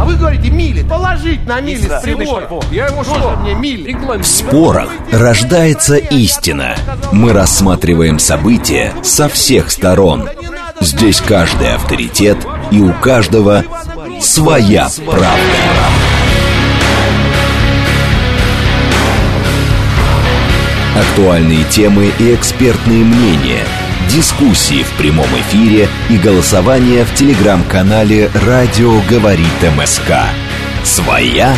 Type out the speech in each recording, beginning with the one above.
А вы говорите мили. Положить на мили с прибора. Я ему что? Мне мили. В спорах рождается истина. Мы рассматриваем события со всех сторон. Здесь каждый авторитет, и у каждого своя правда. Актуальные темы и экспертные мнения, дискуссии в прямом эфире и голосование в телеграм-канале «Радио говорит МСК». «Своя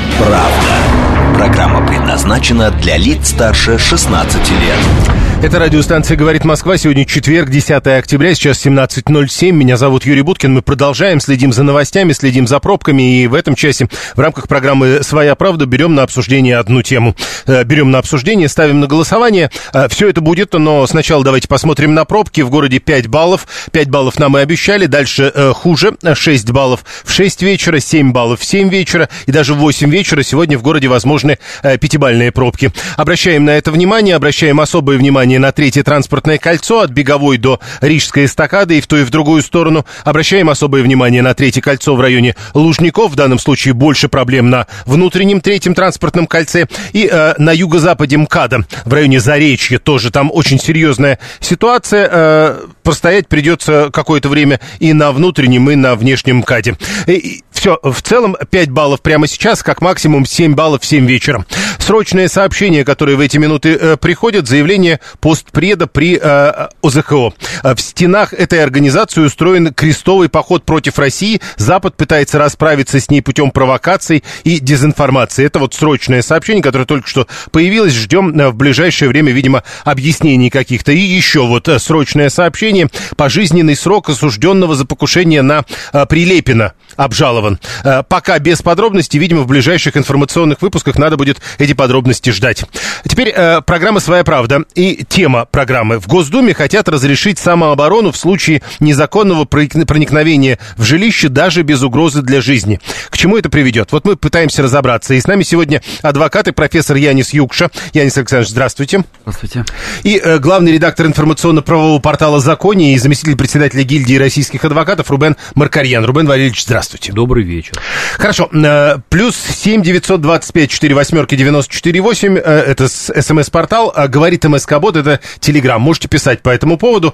правда». Программа предназначена для лиц старше 16 лет. Это радиостанция «Говорит Москва». Сегодня четверг, 10 октября, сейчас 17:07. Меня зовут Юрий Буткин. Мы продолжаем, следим за новостями, следим за пробками. И в этом часе в рамках программы «Своя правда» берем на обсуждение одну тему. Берем на обсуждение, ставим на голосование. Все это будет, но сначала давайте посмотрим на пробки. В городе 5 баллов. 5 баллов нам и обещали. Дальше хуже. 6 баллов в 6 вечера, 7 баллов в 7 вечера. И даже в 8 вечера сегодня в городе возможны 5-бальные пробки. Обращаем на это внимание. Обращаем особое внимание на третье транспортное кольцо от Беговой до Рижской эстакады и в ту и в другую сторону. Обращаем особое внимание на третье кольцо в районе Лужников. В данном случае больше проблем на внутреннем третьем транспортном кольце. И на юго-западе МКАДа в районе Заречья тоже там очень серьезная ситуация. Простоять придется какое-то время и на внутреннем, и на внешнем МКАДе. Все, в целом 5 баллов прямо сейчас, как максимум 7 баллов в 7 вечера. Срочное сообщение, которое в эти минуты приходит, заявление постпреда при ОЗХО. В стенах этой организации устроен крестовый поход против России. Запад пытается расправиться с ней путем провокаций и дезинформации. Это вот срочное сообщение, которое только что появилось. Ждем в ближайшее время, видимо, объяснений каких-то. И еще вот срочное сообщение. Пожизненный срок осужденного за покушение на Прилепина обжалован. Пока без подробностей, видимо, в ближайших информационных выпусках надо будет эти подробности ждать. Теперь программа «Своя правда» и тема программы. В Госдуме хотят разрешить самооборону в случае незаконного проникновения в жилище даже без угрозы для жизни. К чему это приведет? Вот мы пытаемся разобраться. И с нами сегодня адвокат и профессор Янис Юкша. Янис Александрович, здравствуйте. Здравствуйте. И главный редактор информационно-правового портала «Законе» и заместитель председателя гильдии российских адвокатов Рубен Маркарьян. Рубен Валерьевич, здравствуйте. Добрый вечер. Хорошо. Плюс 7 925 48 94 8. Это СМС-портал. Говорит МСК-бот. Это Телеграм. Можете писать по этому поводу.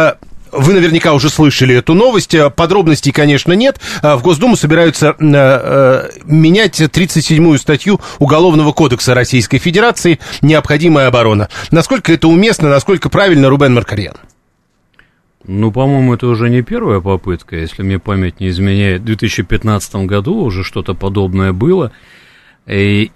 Вы наверняка уже слышали эту новость. Подробностей, конечно, нет. В Госдуму собираются менять 37-ю статью Уголовного кодекса Российской Федерации «Необходимая оборона». Насколько это уместно, насколько правильно, Рубен Маркарьян? Ну, по-моему, это уже не первая попытка, если мне память не изменяет. В 2015 году уже что-то подобное было. И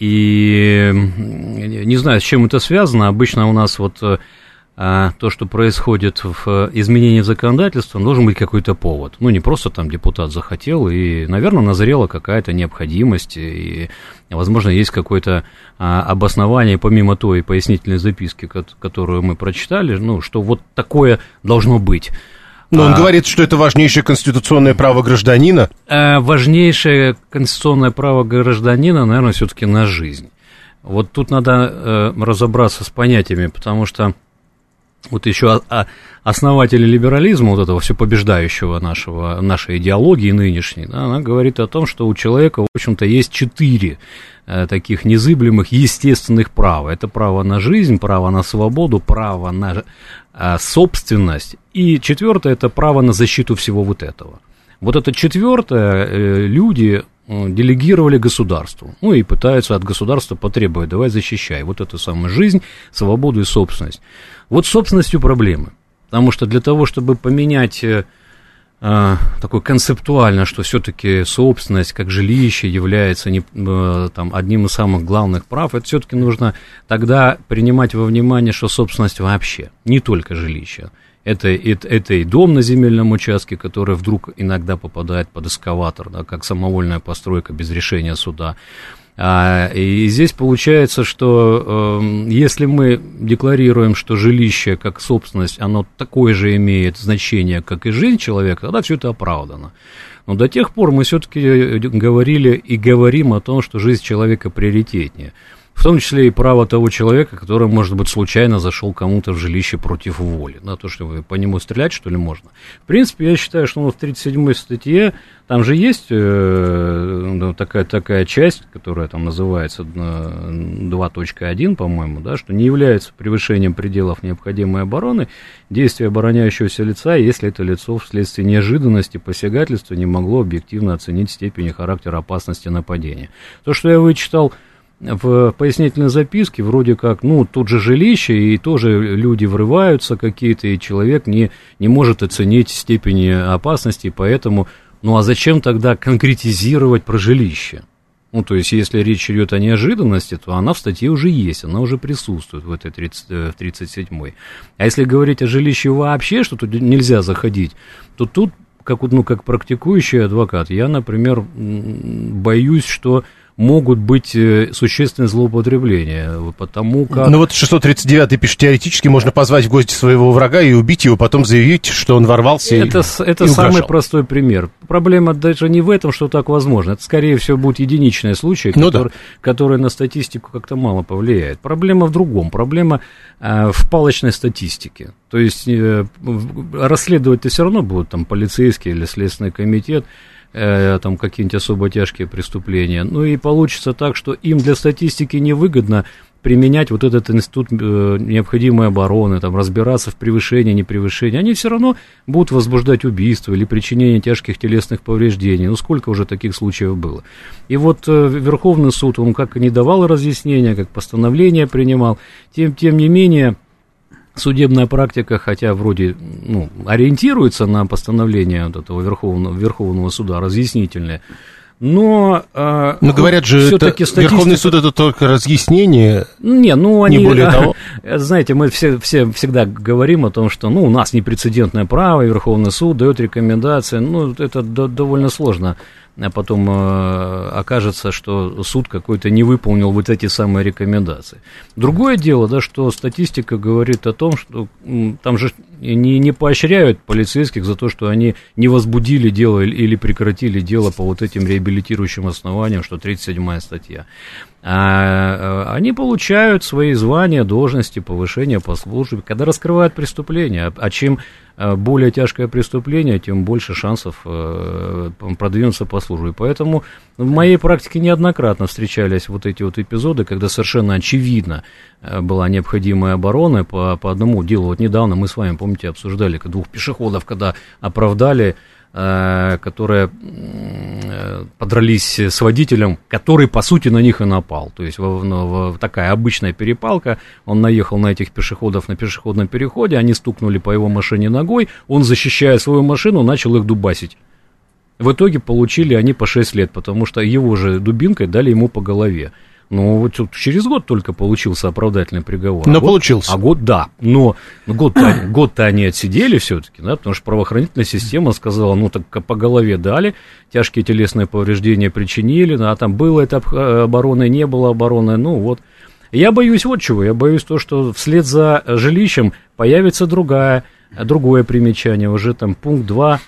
не знаю, с чем это связано. Обычно у нас вот то, что происходит в изменении законодательства, должен быть какой-то повод. Ну, не просто там депутат захотел, и, наверное, назрела какая-то необходимость, и, возможно, есть какое-то обоснование, помимо той пояснительной записки, которую мы прочитали, ну, что вот такое должно быть. Но он говорит, что это важнейшее конституционное право гражданина. Важнейшее конституционное право гражданина, наверное, все-таки на жизнь. Вот тут надо разобраться с понятиями, потому что вот еще основатели либерализма, вот этого всепобеждающего нашей идеологии нынешней, да, она говорит о том, что у человека, в общем-то, есть 4 таких незыблемых естественных права. Это право на жизнь, право на свободу, право на собственность. И 4-е – это право на защиту всего вот этого. Вот это 4-е люди делегировали государству. Ну и пытаются от государства потребовать: давай защищай вот эту самую жизнь, свободу и собственность. Вот с собственностью проблемы. Потому что для того, чтобы поменять такое концептуально, что все-таки собственность как жилище является там, одним из самых главных прав, это все-таки нужно тогда принимать во внимание, что собственность вообще, не только жилище. Это и дом на земельном участке, который вдруг иногда попадает под эскаватор, да, как самовольная постройка без решения суда. И здесь получается, что если мы декларируем, что жилище как собственность, оно такое же имеет значение, как и жизнь человека, тогда все это оправдано. Но до тех пор мы все-таки говорили и говорим о том, что жизнь человека приоритетнее. В том числе и право того человека, который, может быть, случайно зашел кому-то в жилище против воли. На то, что по нему стрелять, что ли, можно. В принципе, я считаю, что в 37-й статье, там же есть такая часть, которая там называется 2.1, по-моему, да, что не является превышением пределов необходимой обороны действия обороняющегося лица, если это лицо вследствие неожиданности посягательства не могло объективно оценить степень и характер опасности нападения. То, что я вычитал в пояснительной записке, вроде как, тут же жилище, и тоже люди врываются какие-то, и человек не может оценить степень опасности, поэтому, а зачем тогда конкретизировать про жилище? То есть, если речь идет о неожиданности, то она в статье уже есть, она уже присутствует в этой 37-й. А если говорить о жилище вообще, что тут нельзя заходить, то тут, как практикующий адвокат, я, например, боюсь, что могут быть существенные злоупотребления, потому как... 639-й пишет, теоретически можно позвать в гости своего врага и убить его, потом заявить, что он ворвался это самый простой пример. Проблема даже не в этом, что так возможно. Это, скорее всего, будет единичный случай, который на статистику как-то мало повлияет. Проблема в другом. Проблема в палочной статистике. То есть расследовать-то все равно будут там полицейские или следственный комитет, там какие-нибудь особо тяжкие преступления. И получится так, что им для статистики невыгодно применять вот этот институт необходимой обороны, там, разбираться в превышении, непревышении. Они все равно будут возбуждать убийство или причинение тяжких телесных повреждений. Сколько уже таких случаев было. И вот Верховный суд, он как и не давал разъяснения, как постановление принимал, тем не менее... Судебная практика, хотя вроде ориентируется на постановление вот этого Верховного суда, разъяснительное, но говорят же, Верховный суд это только разъяснение, не более того. Знаете, мы все всегда говорим о том, что у нас непрецедентное право, и Верховный суд дает рекомендации, это довольно сложно. А потом окажется, что суд какой-то не выполнил вот эти самые рекомендации. Другое дело, что статистика говорит о том, что там же не поощряют полицейских за то, что они не возбудили дело или прекратили дело по вот этим реабилитирующим основаниям, что 37-я статья. А они получают свои звания, должности, повышения по службе, когда раскрывают преступление. А чем более тяжкое преступление, тем больше шансов продвинуться по службе. Поэтому в моей практике неоднократно встречались вот эти вот эпизоды, когда совершенно очевидно была необходимая оборона по одному делу. Вот недавно мы с вами, помните, обсуждали двух пешеходов, когда оправдали, которые подрались с водителем, который, по сути, на них и напал. То есть такая обычная перепалка, он наехал на этих пешеходов на пешеходном переходе, они стукнули по его машине ногой, он, защищая свою машину, начал их дубасить. В итоге получили они по 6 лет, потому что его же дубинкой дали ему по голове. Вот через год только получился оправдательный приговор. Но получился. Но год-то они отсидели все-таки, да, потому что правоохранительная система сказала, так по голове дали, тяжкие телесные повреждения причинили, а там было это обороны, не было обороны, Я боюсь вот чего, я боюсь то, что вслед за жилищем появится другое примечание, уже там пункт 2.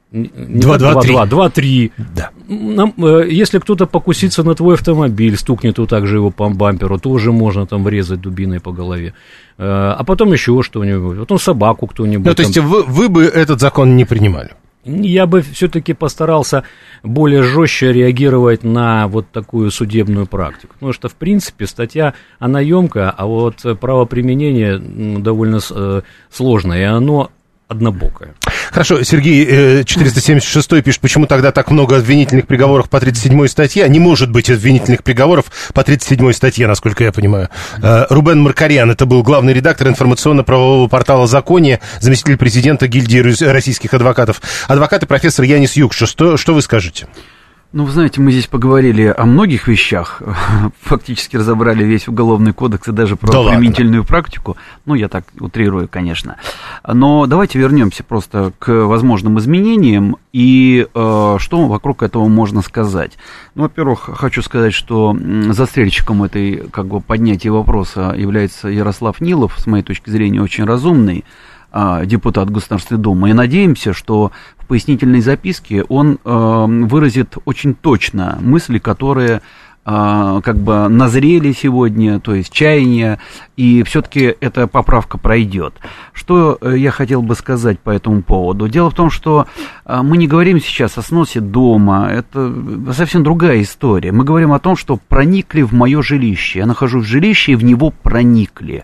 2.3. Да. Если кто-то покусится на твой автомобиль, стукнет вот так же его по бамперу, тоже можно там врезать дубиной по голове. А потом еще что-нибудь, потом собаку кто-нибудь. То есть вы бы этот закон не принимали? Я бы все-таки постарался более жестче реагировать на вот такую судебную практику. Потому что, в принципе, статья, она емкая, а вот правоприменение довольно сложное, и оно однобокое. Хорошо, Сергей 476 пишет, почему тогда так много обвинительных приговоров по 37-й статье? Не может быть обвинительных приговоров по 37-й статье, насколько я понимаю. Рубен Маркарян, это был главный редактор информационно-правового портала «Законие», заместитель президента гильдии российских адвокатов. Адвокат и профессор Янис Юкша, что вы скажете? Вы знаете, мы здесь поговорили о многих вещах, фактически разобрали весь уголовный кодекс и даже правоприменительную практику. Я так утрирую, конечно. Но давайте вернемся просто к возможным изменениям и что вокруг этого можно сказать. Во-первых, хочу сказать, что застрельщиком этой поднятия вопроса является Ярослав Нилов, с моей точки зрения, очень разумный депутат Государственной Думы, и надеемся, что в пояснительной записке он выразит очень точно мысли, которые как бы назрели сегодня, то есть чаяния, и все-таки эта поправка пройдет. Что я хотел бы сказать по этому поводу? Дело в том, что мы не говорим сейчас о сносе дома, это совсем другая история. Мы говорим о том, что проникли в мое жилище. Я нахожусь в жилище, и в него проникли.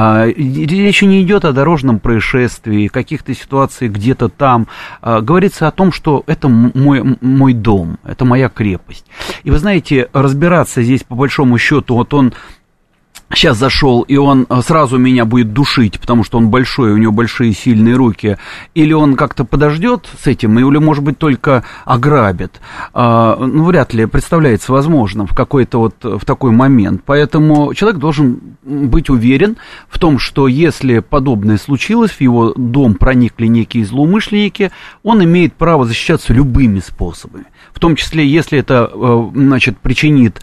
Речь не идет о дорожном происшествии, каких-то ситуациях где-то там. Говорится о том, что это мой дом, это моя крепость. И вы знаете, разбираться здесь по большому счету, вот он сейчас зашел, и он сразу меня будет душить, потому что он большой, у него большие сильные руки, или он как-то подождет с этим, или, может быть, только ограбит. Ну, вряд ли представляется возможным в какой-то вот в такой момент. Поэтому человек должен быть уверен в том, что если подобное случилось, в его дом проникли некие злоумышленники, он имеет право защищаться любыми способами. В том числе, если это, значит, причинит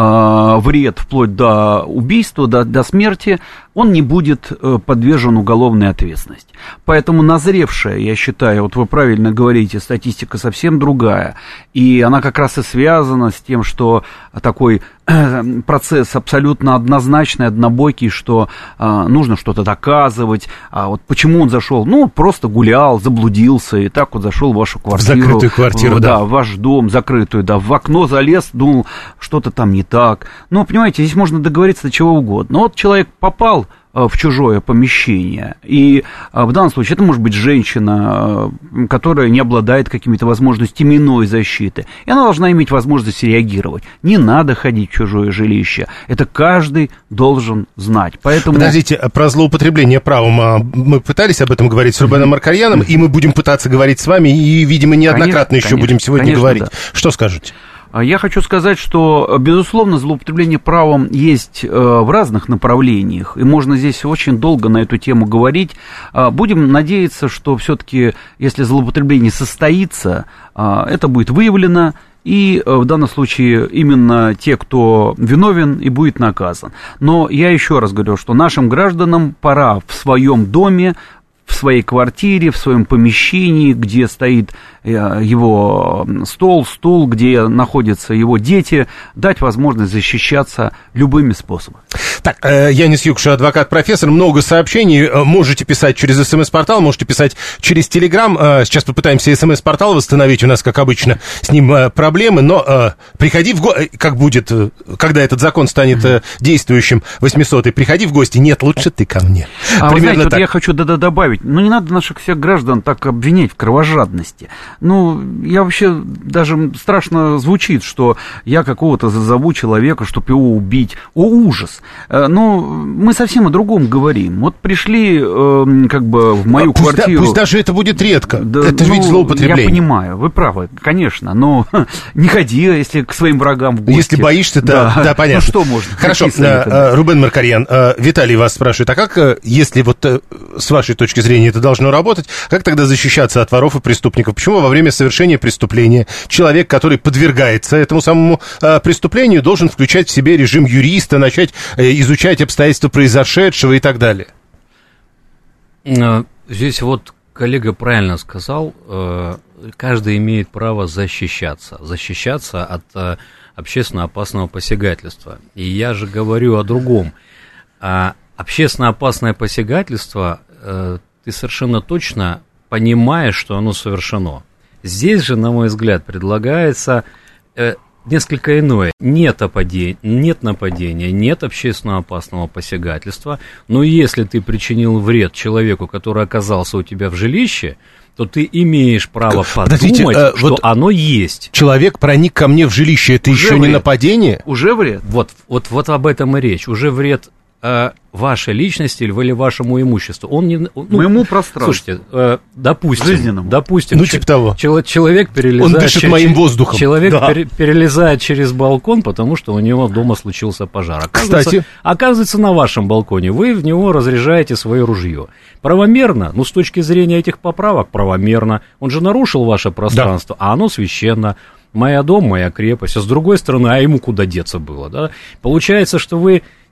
вред вплоть до убийства, до смерти, он не будет подвержен уголовной ответственности. Поэтому назревшая, я считаю, вот вы правильно говорите, статистика совсем другая, и она как раз и связана с тем, что такой процесс абсолютно однозначный, однобокий, что нужно что-то доказывать. А вот почему он зашел? Ну, просто гулял, заблудился, и так вот зашел в вашу квартиру. В закрытую квартиру, да. В ваш дом закрытую, да, в окно залез, думал, что-то там не так. Ну, понимаете, здесь можно договориться до чего угодно. Но вот человек попал в чужое помещение, и в данном случае это может быть женщина, которая не обладает какими-то возможностями иной защиты, и она должна иметь возможность реагировать. Не надо ходить в чужое жилище, это каждый должен знать. Поэтому... Подождите, про злоупотребление правом мы пытались об этом говорить с Рубеном Маркарьяном, и мы будем пытаться говорить с вами, и, видимо, неоднократно еще будем сегодня говорить. Да. Что скажете? Я хочу сказать, что, безусловно, злоупотребление правом есть в разных направлениях, и можно здесь очень долго на эту тему говорить. Будем надеяться, что все-таки, если злоупотребление состоится, это будет выявлено, и в данном случае именно те, кто виновен, и будет наказан. Но я еще раз говорю, что нашим гражданам пора в своем доме, в своей квартире, в своем помещении, где стоит его стул, где находятся его дети, дать возможность защищаться любыми способами. Так, Янис Юкша, адвокат-профессор, много сообщений, можете писать через СМС-портал, можете писать через Телеграм, сейчас попытаемся СМС-портал восстановить, у нас, как обычно, с ним проблемы, но приходи как будет, когда этот закон станет действующим, 800-й, приходи в гости, нет, лучше ты ко мне. Вы знаете, вот я хочу добавить, не надо наших всех граждан так обвинять в кровожадности. Я вообще, даже страшно звучит, что я какого-то зазову человека, чтобы его убить. О, ужас! Мы совсем о другом говорим. Вот пришли, как бы, в мою квартиру... Пусть даже это будет редко. Да, это ведь злоупотребление. Я понимаю, вы правы, конечно, но не ходи, если к своим врагам в гости. Если боишься, да, понятно. Что можно? Хорошо, Рубен Маркарьян, Виталий вас спрашивает, а как, если вот с вашей точки зрения это должно работать, как тогда защищаться от воров и преступников? Почему во время совершения преступления человек, который подвергается этому самому преступлению, должен включать в себе режим юриста, начать изучать обстоятельства произошедшего и так далее? Здесь вот коллега правильно сказал, каждый имеет право защищаться от общественно опасного посягательства. И я же говорю о другом. Общественно опасное посягательство, ты совершенно точно понимаешь, что оно совершено. Здесь же, на мой взгляд, предлагается несколько иное. Нет нападения, нет общественно опасного посягательства, но если ты причинил вред человеку, который оказался у тебя в жилище, то ты имеешь право подумать, что оно есть. Человек проник ко мне в жилище, это уже еще вред. Не нападение? Уже вред? Вот об этом и речь. Уже вред вашей личности или вашему имуществу. Он не... Моему пространству. Слушайте, допустим, жизненному. Типа того. Человек перелезает... Он дышит моим воздухом. Человек перелезает через балкон, потому что у него дома случился пожар. Оказывается, на вашем балконе вы в него разряжаете свое ружье. Правомерно? С точки зрения этих поправок, правомерно. Он же нарушил ваше пространство, а оно священно. Моя дом, моя крепость. А с другой стороны, ему куда деться было, да? Получается, что вы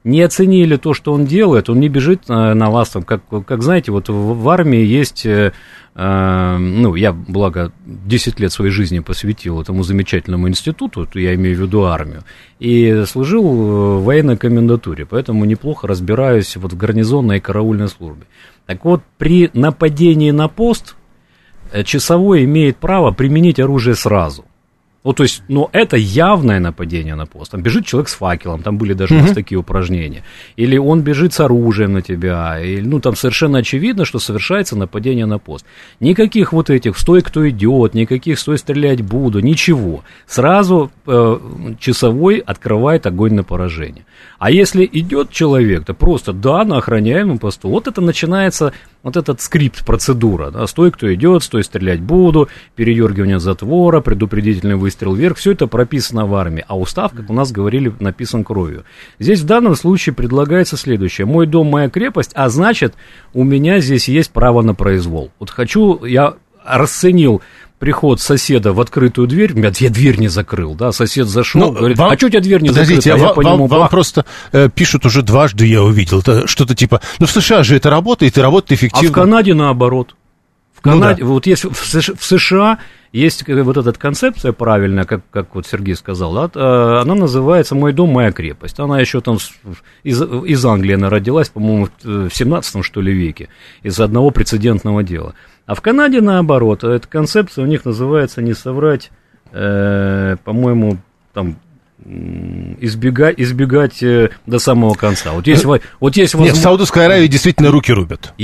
не оценили то, что он делает, он не бежит на вас, там, как знаете, вот в армии есть, я, благо, 10 лет своей жизни посвятил этому замечательному институту, я имею в виду армию, и служил в военной комендатуре, поэтому неплохо разбираюсь вот в гарнизонной и караульной службе. Так вот, при нападении на пост часовой имеет право применить оружие сразу. Вот, то есть, это явное нападение на пост. Там бежит человек с факелом, там были даже у нас такие упражнения. Или он бежит с оружием на тебя, или, там совершенно очевидно, что совершается нападение на пост. Никаких вот этих «стой, кто идет», никаких «стой, стрелять буду», ничего. Сразу часовой открывает огонь на поражение. А если идет человек, то просто «да, на охраняемом посту», вот это начинается... Вот этот скрипт, процедура, да, «стой, кто идет», «стой, стрелять буду», передергивание затвора, предупредительный выстрел вверх, все это прописано в армии, а устав, как у нас говорили, написан кровью. Здесь в данном случае предлагается следующее: мой дом, моя крепость, а значит, у меня здесь есть право на произвол. Вот я расценил приход соседа в открытую дверь, я дверь не закрыл, да, сосед зашел, говорит, а что у тебя дверь не закрыта? Вам просто пишут уже дважды, я увидел, это что-то типа, в США же это работает, и работает эффективно. А в Канаде наоборот. В Канаде, вот есть в США есть вот эта концепция правильная, как вот Сергей сказал, да, она называется «Мой дом, моя крепость». Она еще там из Англии она родилась, по-моему, в 17 что ли веке, из одного прецедентного дела. А в Канаде, наоборот, эта концепция у них называется, не соврать, по-моему, там, избегать до самого конца. Вот есть Нет, в Саудовской Аравии действительно руки рубят.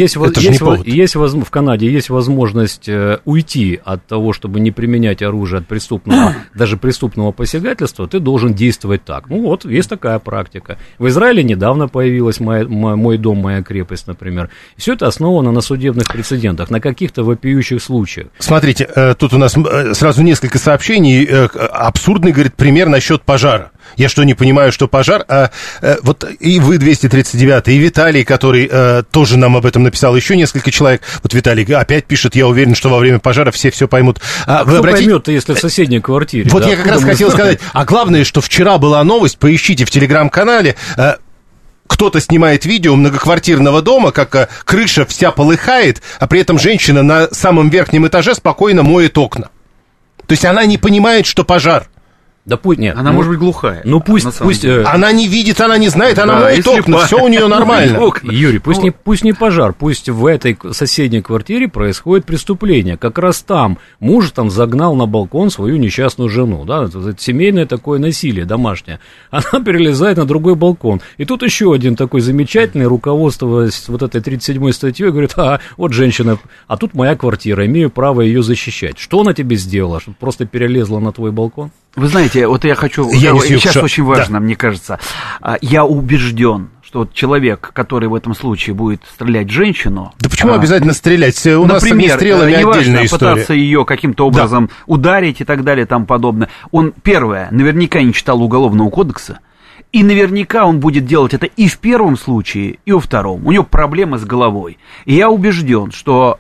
В Канаде есть возможность уйти от того, чтобы не применять оружие от преступного, даже преступного посягательства, ты должен действовать так. Есть такая практика. В Израиле недавно появилась «Мой дом, моя крепость», например. И все это основано на судебных прецедентах, на каких-то вопиющих случаях. Смотрите, тут у нас сразу несколько сообщений. Абсурдный, говорит, пример насчет пожара. Я что, не понимаю, что пожар? Вот и вы, 239-й, и Виталий, который тоже нам об этом написал, еще несколько человек. Вот Виталий опять пишет, я уверен, что во время пожара все поймут. Кто поймет-то, если в соседней квартире? Вот я как раз хотел сказать. А главное, что вчера была новость, поищите в телеграм-канале, кто-то снимает видео многоквартирного дома, как крыша вся полыхает, а при этом женщина на самом верхнем этаже спокойно моет окна. То есть она не понимает, что пожар. Да пусть нет. Она может быть глухая. Пусть. Она не видит, она не знает, она моет окна, все у нее нормально. Юрий, пусть не пожар, пусть в этой соседней квартире происходит преступление. Как раз там муж загнал на балкон свою несчастную жену, да, это семейное такое насилие домашнее. Она перелезает на другой балкон. И тут еще один такой замечательный, руководствуясь вот этой 37-й статьей, говорит, вот женщина, а тут моя квартира, имею право ее защищать. Что она тебе сделала? Что просто перелезла на твой балкон? Вы знаете, вот я хочу... Сейчас очень важно, мне кажется. Я убежден, что вот человек, который в этом случае будет стрелять в женщину... Да почему обязательно стрелять? У нас с огнестрелами отдельная история. Пытаться ее каким-то образом ударить и так далее и тому подобное. Он, первое, наверняка не читал Уголовного кодекса. И наверняка он будет делать это и в первом случае, и во втором. У него проблемы с головой. И я убежден, что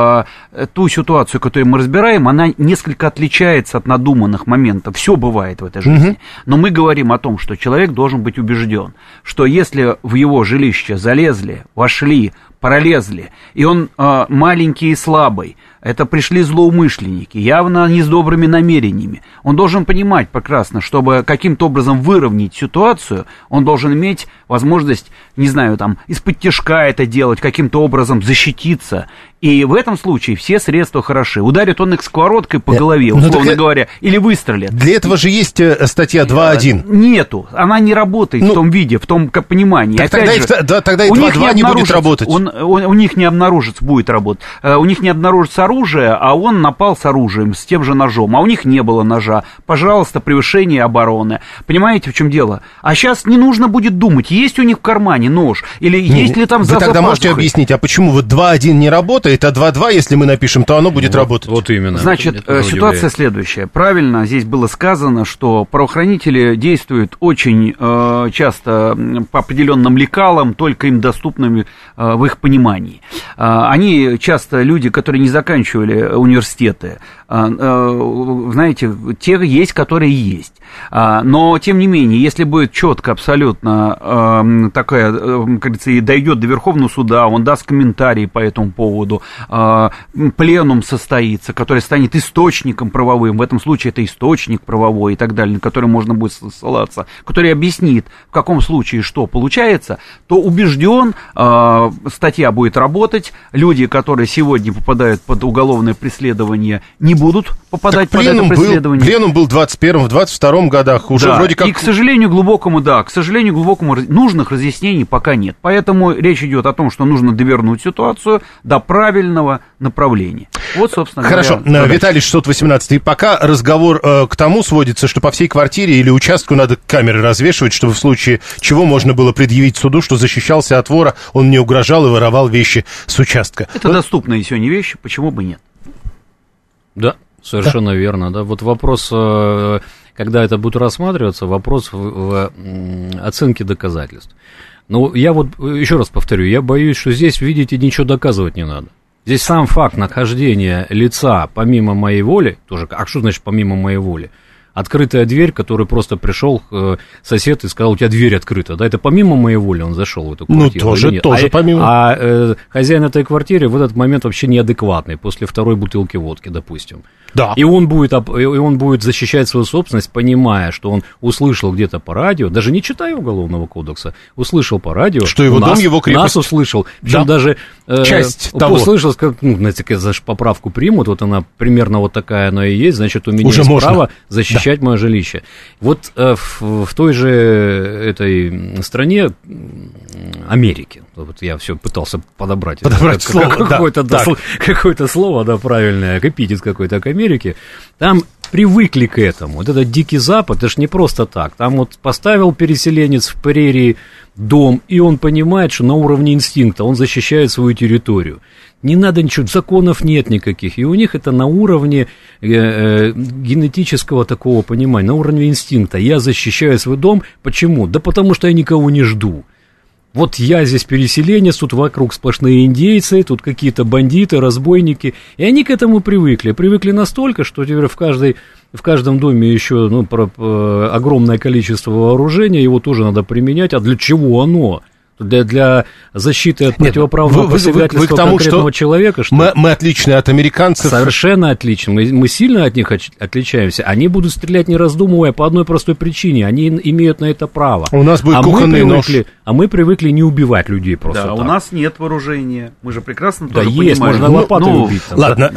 ту ситуацию, которую мы разбираем, она несколько отличается от надуманных моментов. Все бывает в этой жизни. Но мы говорим о том, что человек должен быть убежден, что если в его жилище залезли, вошли, пролезли, и он маленький и слабый, это пришли злоумышленники, явно не с добрыми намерениями. Он должен понимать прекрасно, чтобы каким-то образом выровнять ситуацию, он должен иметь возможность, не знаю, из-под тишка это делать, каким-то образом защититься. И в этом случае все средства хороши. Ударит он их сковородкой по голове, условно говоря, или выстрелит. Для этого же есть статья 2.1. Нету, она не работает в том виде, в том понимании. Тогда и 2.2 не будет работать. У них не обнаружится, будет работать. У них не обнаружится оружие, а он напал с оружием, с тем же ножом. А у них не было ножа. Пожалуйста, превышение обороны. Понимаете, в чем дело? А сейчас не нужно будет думать, есть у них в кармане нож, или есть ли там за пазухой. Вы тогда можете объяснить, а почему вот 2.1 не работает, а 2.2, если мы напишем, то оно будет работать? Вот именно. Значит, ситуация следующая. Правильно здесь было сказано, что правоохранители действуют очень часто по определенным лекалам, только им доступными в их понимании. Они часто люди, которые не заканчивали университеты, знаете, те есть, которые есть. Но, тем не менее, если будет четко абсолютно такая, как говорится, и дойдет до Верховного суда, он даст комментарии по этому поводу, пленум состоится, который станет источником правовым, в этом случае это источник правовой и так далее, на который можно будет ссылаться, который объяснит, в каком случае что получается, то убежден, статья будет работать, люди, которые сегодня попадают под уголовное преследование, не будут попадать под это преследование. Пленум был в 21-м, в 22-м годах, уже да, вроде как... И, к сожалению, глубокому нужных разъяснений пока нет. Поэтому речь идет о том, что нужно довернуть ситуацию до правильного направления. Вот, собственно говоря... Хорошо, Виталий 618, и пока разговор к тому сводится, что по всей квартире или участку надо камеры развешивать, чтобы в случае чего можно было предъявить суду, что защищался от вора, он не угрожал и воровал вещи с участка. Это доступные сегодня вещи, почему бы нет? Да, совершенно верно. Да. Вот вопрос, когда это будет рассматриваться, вопрос в оценке доказательств. Но я вот еще раз повторю, я боюсь, что здесь, видите, ничего доказывать не надо. Здесь сам факт нахождения лица помимо моей воли, тоже, а что значит помимо моей воли? Открытая дверь, который просто пришел сосед и сказал, у тебя дверь открыта, да, это помимо моей воли он зашел в эту квартиру. Ну, тоже помимо. А хозяин этой квартиры в этот момент вообще неадекватный, после второй бутылки водки, допустим. Да. И он будет защищать свою собственность, понимая, что он услышал где-то по радио, даже не читая Уголовного кодекса, услышал по радио, что его дом, его крепость. Нас услышал, причем да. даже часть того. Услышал, сказал, знаете, за поправку примут, вот она примерно вот такая она и есть, значит, у меня уже есть можно. право защищать мое жилище. Вот в той же этой стране Америки, вот я все пытался подобрать слово, какое-то слово, да, правильное, эпитет какой-то к Америке, там привыкли к этому. Вот этот Дикий Запад, это ж не просто так. Там вот поставил переселенец в прерии дом, и он понимает, что на уровне инстинкта он защищает свою территорию. Не надо ничего, законов нет никаких. И у них это на уровне генетического такого понимания, на уровне инстинкта. Я защищаю свой дом. Почему? Да потому что я никого не жду. Вот я здесь переселенец, тут вокруг сплошные индейцы, тут какие-то бандиты, разбойники. И они к этому привыкли. Привыкли настолько, что теперь в каждом доме еще огромное количество вооружения, его тоже надо применять. А для чего оно? Для защиты от противоправного посягательства конкретного человека? Что мы отличны от американцев. Совершенно отличны. Мы сильно от них отличаемся. Они будут стрелять не раздумывая по одной простой причине. Они имеют на это право. У нас будет кухонный нож. А мы привыкли не убивать людей просто так. У нас нет вооружения. Мы же прекрасно тоже понимаем. Есть, можно лопатой убить. Ладно,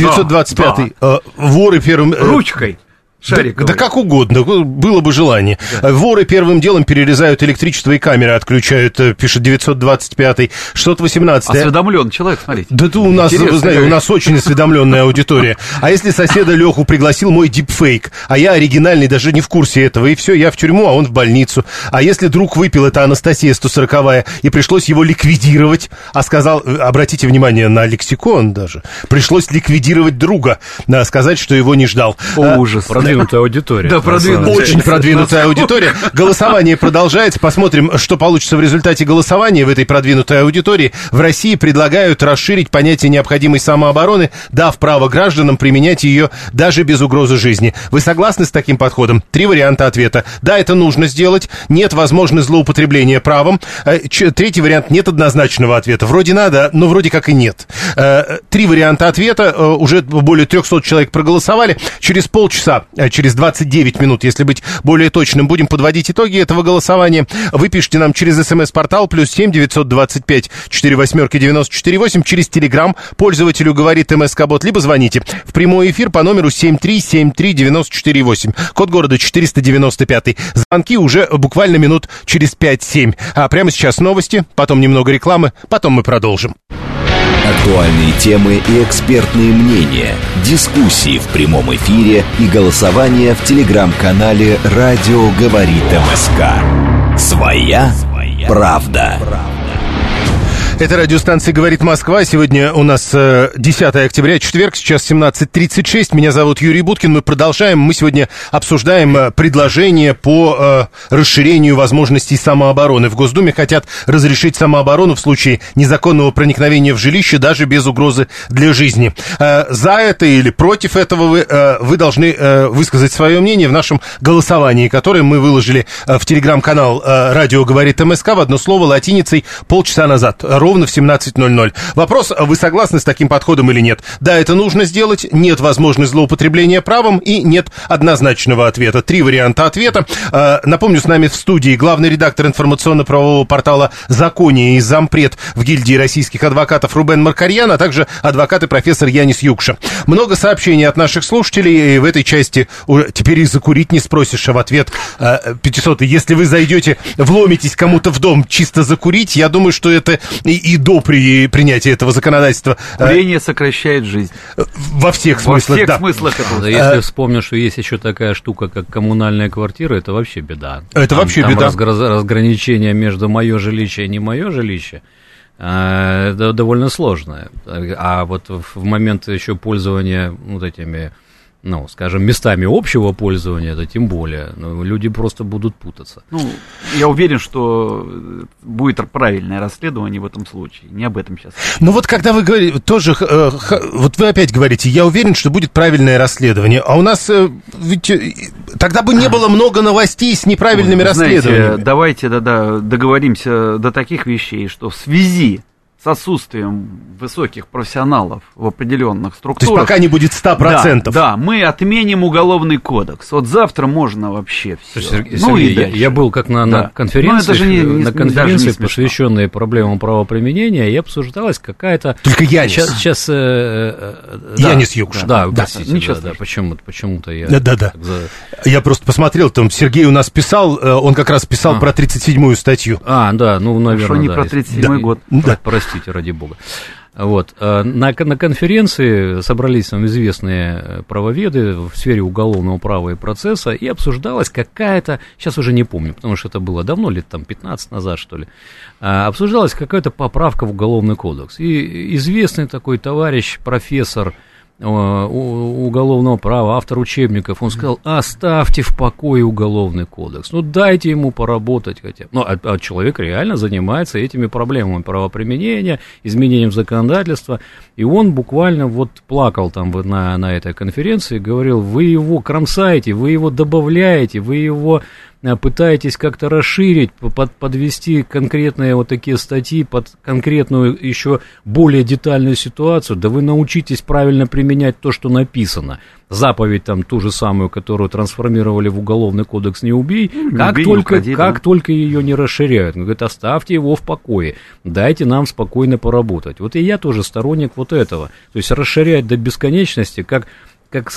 925-й. Воры первым... Ручкой. Шариковый. Да как угодно, было бы желание. Да. Воры первым делом перерезают электричество и камеры отключают, пишет 925-й. 618-й. Осведомленный человек, смотрите. Да у нас, вы знаете, у нас очень осведомленная аудитория. А если соседа Леху пригласил мой дипфейк, а я оригинальный, даже не в курсе этого, и все, я в тюрьму, а он в больницу. А если друг выпил, это Анастасия 140-я, и пришлось его ликвидировать, а сказал, обратите внимание на лексикон даже, пришлось ликвидировать друга, сказать, что его не ждал. Ужас. Продвинутая аудитория. Да, очень продвинутая аудитория. Голосование продолжается. Посмотрим, что получится в результате голосования в этой продвинутой аудитории. В России предлагают расширить понятие необходимой самообороны, дав право гражданам применять ее даже без угрозы жизни. Вы согласны с таким подходом? 3 варианта ответа. Да, это нужно сделать. Нет, возможно, злоупотребление правом. 3-й вариант. Нет однозначного ответа. Вроде надо, но вроде как и нет. 3 варианта ответа. Уже более 300 человек проголосовали. Через полчаса, через 29 минут, если быть более точным, будем подводить итоги этого голосования. Вы пишите нам через СМС-портал +7 925 48 94 8, через Телеграм пользователю говорит МСК-бот, либо звоните в прямой эфир по номеру 7373 94 8, код города 495. Звонки уже буквально минут через 5-7. А прямо сейчас новости, потом немного рекламы, потом мы продолжим. Актуальные темы и экспертные мнения, дискуссии в прямом эфире и голосование в телеграм-канале «Радио говорит МСК». Своя правда. Это радиостанция «Говорит Москва». Сегодня у нас 10 октября, четверг, сейчас 17:36. Меня зовут Юрий Буткин. Мы продолжаем. Мы сегодня обсуждаем предложение по расширению возможностей самообороны. В Госдуме хотят разрешить самооборону в случае незаконного проникновения в жилище даже без угрозы для жизни. За это или против этого вы должны высказать свое мнение в нашем голосовании, которое мы выложили в телеграм-канал «Радио говорит МСК» в одно слово латиницей полчаса назад. Ровно в 17:00. Вопрос, вы согласны с таким подходом или нет? Да, это нужно сделать, нет возможности злоупотребления правом и нет однозначного ответа. 3 варианта ответа. Напомню, с нами в студии главный редактор информационно-правового портала «Законие» и зампред в гильдии российских адвокатов Рубен Маркарьян, а также адвокат и профессор Янис Юкша. Много сообщений от наших слушателей, и в этой части теперь и закурить не спросишь, а в ответ 500. Если вы зайдете, вломитесь кому-то в дом чисто закурить, я думаю, что это и до принятия этого законодательства. Курение сокращает жизнь. Во всех смыслах, во всех смыслах этого. Да, если вспомню, что есть еще такая штука, как коммунальная квартира, это вообще беда. Это вообще беда. Разграничение между мое жилище и не мое жилище довольно сложное. А вот в момент еще пользования вот этими, скажем, местами общего пользования, это тем более, люди просто будут путаться. Я уверен, что будет правильное расследование в этом случае, не об этом сейчас. Вот когда вы говорите, тоже, вот вы опять говорите, я уверен, что будет правильное расследование, а у нас ведь тогда бы не было много новостей с неправильными расследованиями. Знаете, давайте договоримся до таких вещей, что в связи с отсутствием высоких профессионалов в определенных структурах. То есть пока не будет 100%. Да, мы отменим уголовный кодекс. Вот завтра можно вообще все. Сергей, я был как на конференции, посвященной проблемам правоприменения, и обсуждалась какая-то... Только Янис. Сейчас Янис Юкша. Да, простите, почему-то я... Да. Я просто посмотрел, там Сергей у нас писал, он как раз писал про 37-ю статью. наверное, что не про 37-й год. Да. Простите, ради бога. Вот. На конференции собрались там известные правоведы в сфере уголовного права и процесса, и обсуждалась какая-то, сейчас уже не помню, потому что это было давно, лет 15 назад, что ли, обсуждалась какая-то поправка в Уголовный кодекс. И известный такой товарищ, профессор уголовного права, автор учебников, он сказал: оставьте в покое Уголовный кодекс, дайте ему поработать хотя бы. А человек реально занимается этими проблемами правоприменения, изменением законодательства, и он буквально плакал там на этой конференции, говорил: вы его кромсаете, вы его добавляете, вы его пытаетесь как-то расширить, подвести конкретные вот такие статьи под конкретную, еще более детальную ситуацию, да вы научитесь правильно применять то, что написано. Заповедь там ту же самую, которую трансформировали в Уголовный кодекс «Не убей», как только ее не расширяют. Он говорит: оставьте его в покое, дайте нам спокойно поработать. Вот и я тоже сторонник вот этого. То есть расширять до бесконечности, как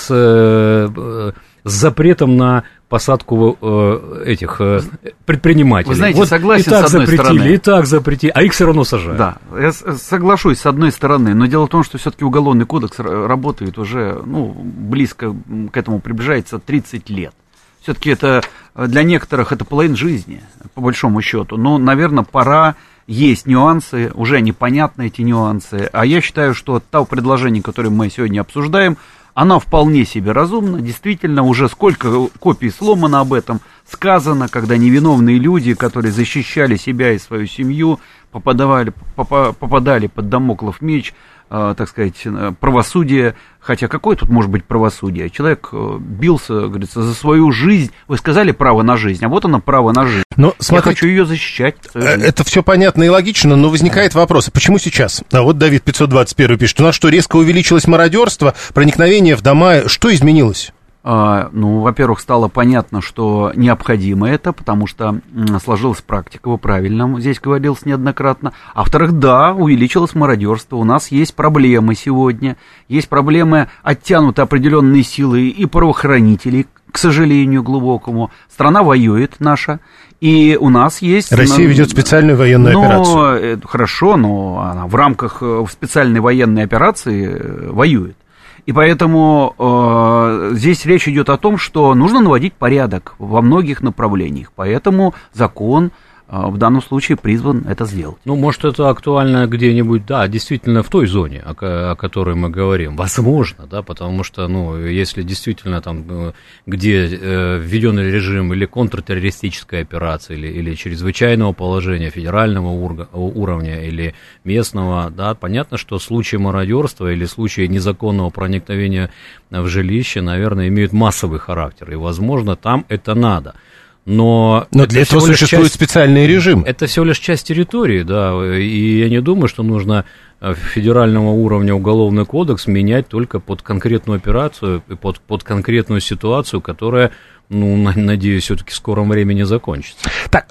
с запретом на посадку этих предпринимателей. Вы знаете, согласен с одной стороны. И так запретили, а их все равно сажают. Да, я соглашусь с одной стороны, но дело в том, что все-таки Уголовный кодекс работает уже, близко к этому приближается 30 лет. Все-таки это для некоторых это половина жизни, по большому счету. Но, наверное, пора. Есть нюансы, уже непонятны эти нюансы. А я считаю, что то предложение, которое мы сегодня обсуждаем, оно вполне себе разумно. Действительно, уже сколько копий сломано об этом сказано, когда невиновные люди, которые защищали себя и свою семью, попадали под дамоклов меч, так сказать, правосудие. Хотя какое тут может быть правосудие? Человек бился, говорится, за свою жизнь. Вы сказали право на жизнь, а вот оно право на жизнь. Но, я хочу ее защищать. Это все понятно и логично, но возникает вопрос: почему сейчас? Вот Давид 521 пишет: у нас что, резко увеличилось мародерство, проникновение в дома? Что изменилось? Во-первых, стало понятно, что необходимо это, потому что сложилась практика, вы правильно здесь говорилось неоднократно. А во-вторых, да, увеличилось мародерство. У нас есть проблемы сегодня, есть проблемы, оттянуты определенные силы и правоохранителей, к сожалению, глубокому. Страна воюет наша, и у нас есть... Россия ведет специальную военную операцию. Хорошо, но она в рамках специальной военной операции воюет. И поэтому здесь речь идет о том, что нужно наводить порядок во многих направлениях. Поэтому закон в данном случае призван это сделать. Ну, может, это актуально где-нибудь, да, действительно в той зоне, о которой мы говорим. Возможно, да, потому что, ну, если действительно там, где введенный режим или контртеррористическая операция, или чрезвычайного положения федерального уровня, или местного, да, понятно, что случаи мародерства или случаи незаконного проникновения в жилище, наверное, имеют массовый характер, и, возможно, там это надо. Но для этого существует специальный режим. Это всего лишь часть территории, да, и я не думаю, что нужно федерального уровня уголовный кодекс менять только под конкретную операцию, под конкретную ситуацию, которая, ну, надеюсь, все-таки в скором времени закончится. Так,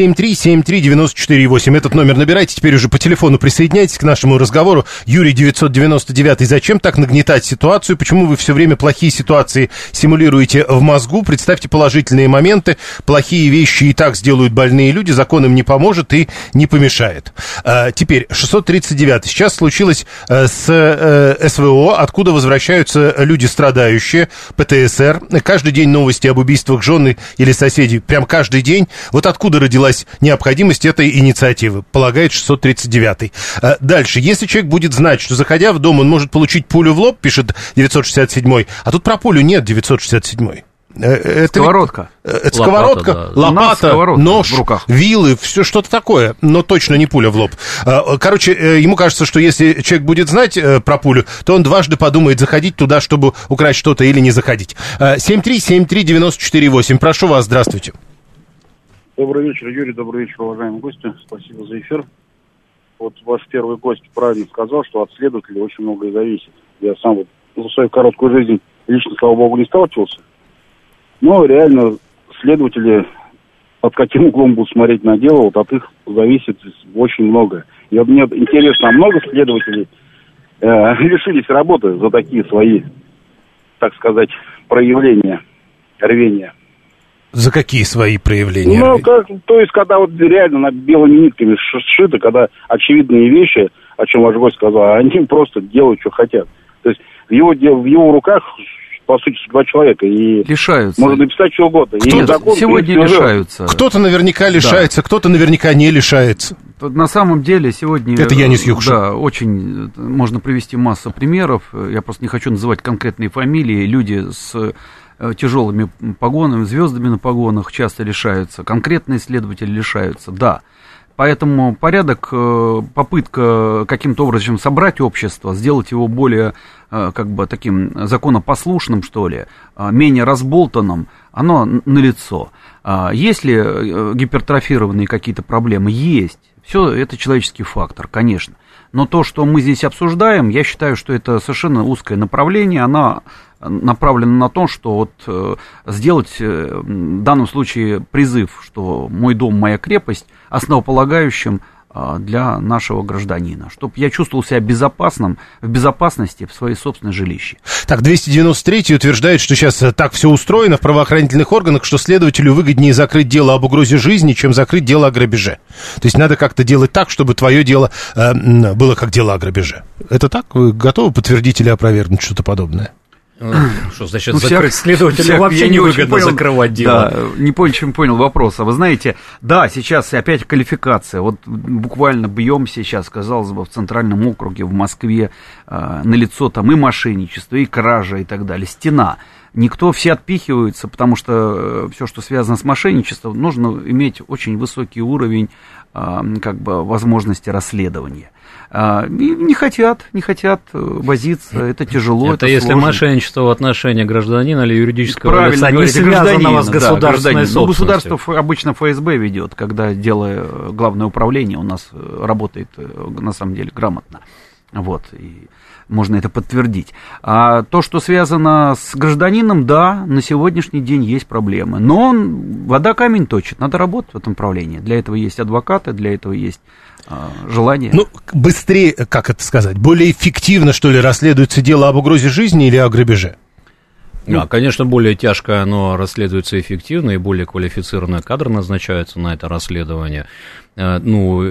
7373948, этот номер набирайте, теперь уже по телефону присоединяйтесь к нашему разговору. Юрий 999, зачем так нагнетать ситуацию? Почему вы все время плохие ситуации симулируете в мозгу? Представьте положительные моменты, плохие вещи и так сделают больные люди, закон им не поможет и не помешает. Теперь, 639, сейчас случилось с СВО, откуда возвращаются люди страдающие, ПТСР, каждый день новости об убийствах жены или соседей, прям каждый день. Вот откуда родилась необходимость этой инициативы, полагает 639. Дальше, если человек будет знать, что, заходя в дом, он может получить пулю в лоб, пишет 967, а тут про пулю нет 967. Сковородка. Сковородка, лопата, нож, вилы, все что-то такое, но точно не пуля в лоб. Короче, ему кажется, что если человек будет знать про пулю, то он дважды подумает, заходить туда, чтобы украсть что-то, или не заходить. 7373948, прошу вас, здравствуйте. Добрый вечер, Юрий, добрый вечер, уважаемые гости, спасибо за эфир. Вот ваш первый гость правильно сказал, что от следователей очень многое зависит. Я сам вот за свою короткую жизнь лично, слава богу, не сталкивался. Но реально следователи под каким углом будут смотреть на дело, вот от их зависит очень многое. И вот мне интересно, а много следователей лишились работы за такие свои, так сказать, проявления, рвения? За какие свои проявления? Ну, то есть, когда вот реально белыми нитками сшито, когда очевидные вещи, о чем ваш гость сказал, они просто делают, что хотят. То есть в его руках, по сути, два человека, и лишаются. Можно написать что угодно. Сегодня лишаются. Кто-то наверняка лишается, да. Кто-то наверняка не лишается. На самом деле сегодня... Это я не съехал. Да, очень можно привести массу примеров. Я просто не хочу называть конкретные фамилии. Люди с тяжелыми погонами, звездами на погонах часто лишаются. Конкретные следователи лишаются, да. Поэтому порядок, попытка каким-то образом собрать общество, сделать его более, как бы, таким законопослушным, что ли, менее разболтанным, оно налицо. Если гипертрофированные какие-то проблемы есть, все это человеческий фактор, конечно. Но то, что мы здесь обсуждаем, я считаю, что это совершенно узкое направление, оно направлено на то, что вот сделать в данном случае призыв, что мой дом, моя крепость, основополагающим для нашего гражданина, чтобы я чувствовал себя безопасным, в безопасности в своей собственной жилище. Так, 293 утверждает, что сейчас так все устроено в правоохранительных органах, что следователю выгоднее закрыть дело об угрозе жизни, чем закрыть дело о грабеже. То есть надо как-то делать так, чтобы твое дело было как дело о грабеже. Это так? Вы готовы подтвердить или опровергнуть что-то подобное? Что значит закрыть следователя? Вообще не выгодно закрывать дело. Да, не очень понял вопрос. А вы знаете, да, сейчас опять квалификация. Вот буквально бьем сейчас, казалось бы, в Центральном округе, в Москве, налицо там и мошенничество, и кража, и так далее. Стена. Никто, все отпихиваются, потому что все, что связано с мошенничеством, нужно иметь очень высокий уровень, как бы, возможности расследования. Не хотят возиться, это тяжело, это если сложно. Мошенничество в отношении гражданина или юридического лица не связано с государственной собственностью. Государство обычно ФСБ ведет, когда дело, главное управление у нас работает, на самом деле, грамотно. Вот, и можно это подтвердить. А то, что связано с гражданином, да, на сегодняшний день есть проблемы. Но вода камень точит, надо работать в этом направлении. Для этого есть адвокаты, для этого есть желание. Ну, быстрее, как это сказать, более эффективно, что ли, расследуется дело об угрозе жизни или о грабеже? Да, конечно, более тяжкое оно расследуется эффективно, и более квалифицированные кадры назначаются на это расследование. Ну,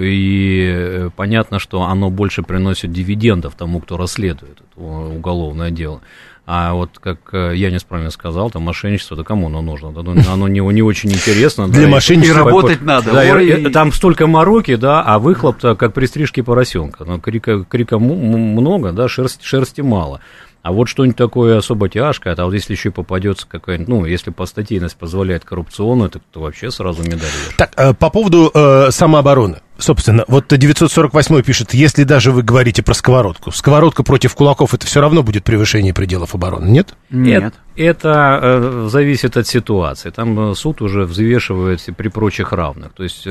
и понятно, что оно больше приносит дивидендов тому, кто расследует это уголовное дело. А вот, как Янис правильно сказал, там мошенничество, да кому оно нужно? Оно не очень интересно. Для мошенничества работать надо. Да, там столько мороки, да, а выхлоп-то как при стрижке поросенка. Крика много, да, шерсти мало. А вот что-нибудь такое особо тяжкое, а вот если еще и попадется какая-нибудь, если постатейность позволяет коррупционную, то вообще сразу медаль. Так, по поводу самообороны. Собственно, вот 948 пишет, если даже вы говорите про сковородку, сковородка против кулаков, это все равно будет превышение пределов обороны, нет? Нет. Это зависит от ситуации. Там суд уже взвешивает при прочих равных. То есть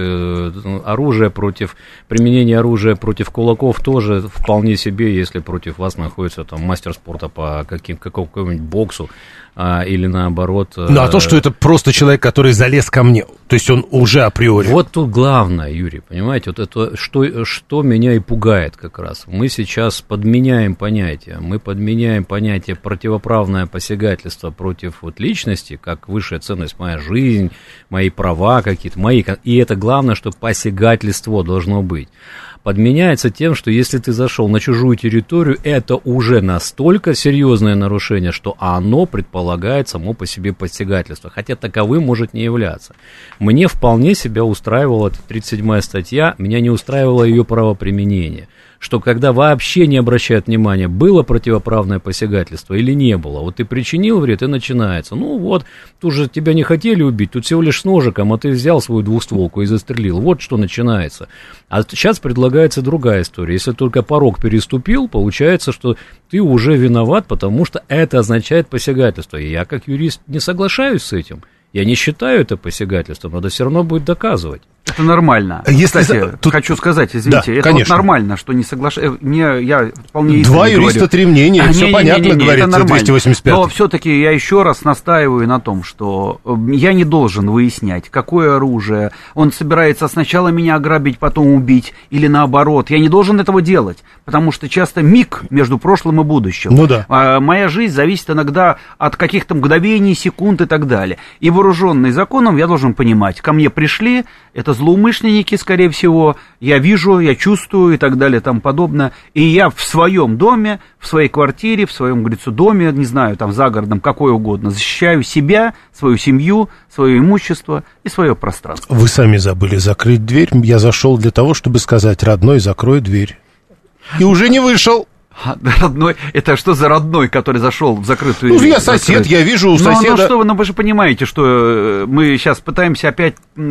применение оружия против кулаков тоже вполне себе, если против вас находится там мастер спорта по какому-нибудь боксу, или наоборот... Ну, а то, что это просто человек, который залез ко мне, то есть он уже априори... Вот тут главное, Юрий, понимаете, вот это, что меня и пугает как раз. Мы сейчас подменяем понятие. Мы подменяем понятие противоправное посягательство против личности, как высшая ценность, моя жизнь, мои права какие-то, и это главное, что посягательство должно быть. Подменяется тем, что если ты зашел на чужую территорию, это уже настолько серьезное нарушение, что оно предполагает само по себе посягательство, хотя таковым может не являться. Мне вполне себя устраивала эта 37-я статья, меня не устраивало ее правоприменение, что когда вообще не обращают внимания, было противоправное посягательство или не было, вот ты причинил вред, и начинается, тут же тебя не хотели убить, тут всего лишь с ножиком, а ты взял свою двустволку и застрелил, вот что начинается. А сейчас предлагается другая история, если только порог переступил, получается, что ты уже виноват, потому что это означает посягательство, и я как юрист не соглашаюсь с этим. Я не считаю это посягательством, надо все равно будет доказывать. Это нормально. Кстати, хочу сказать, извините, да, это вот нормально, что не соглашаюсь. Я вполне Два юриста, говорю. Три мнения, все понятно, говорит 285. Но все-таки я еще раз настаиваю на том, что я не должен выяснять, какое оружие. Он собирается сначала меня ограбить, потом убить, или наоборот. Я не должен этого делать, потому что часто миг между прошлым и будущим. Ну да. Моя жизнь зависит иногда от каких-то мгновений, секунд и так далее. И вооруженный законом я должен понимать, ко мне пришли, это злоумышленники, скорее всего, я вижу, я чувствую и так далее, и тому подобное. И я в своем доме, в своей квартире, в своем, говорится, доме, не знаю, там, загородном, какой угодно, защищаю себя, свою семью, свое имущество и свое пространство. Вы сами забыли закрыть дверь. Я зашел для того, чтобы сказать: родной, закрой дверь. И уже не вышел. Родной, это что за родной, который зашел в закрытую дверь? Я сосед, я вижу у соседа. Вы же понимаете, что мы сейчас пытаемся опять...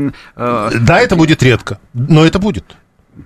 Да, это будет редко, но это будет.